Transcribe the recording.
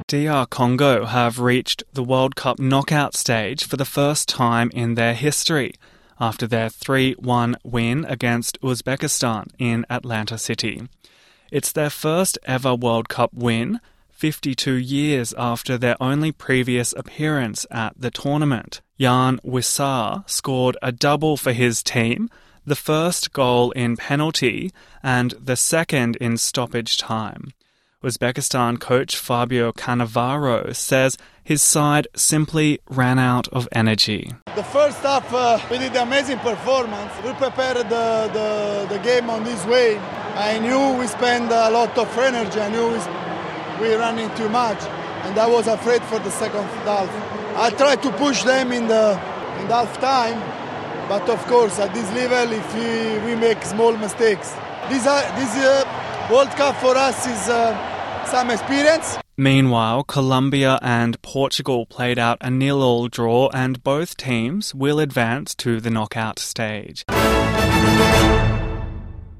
DR Congo have reached the World Cup knockout stage for the first time in their history after their 3-1 win against Uzbekistan in Atlanta City. It's their first ever World Cup win, 52 years after their only previous appearance at the tournament. Jan Wissar scored a double for his team, the first goal in penalty and the second in stoppage time. Uzbekistan coach Fabio Cannavaro says his side simply ran out of energy. The first half, we did an amazing performance. We prepared the game on this way. I knew we spent a lot of energy. I knew we running too much, and I was afraid for the second half. I tried to push them in half time, but of course at this level, if we make small mistakes, this World Cup for us is some experience. Meanwhile, Colombia and Portugal played out a 0-0 draw, and both teams will advance to the knockout stage.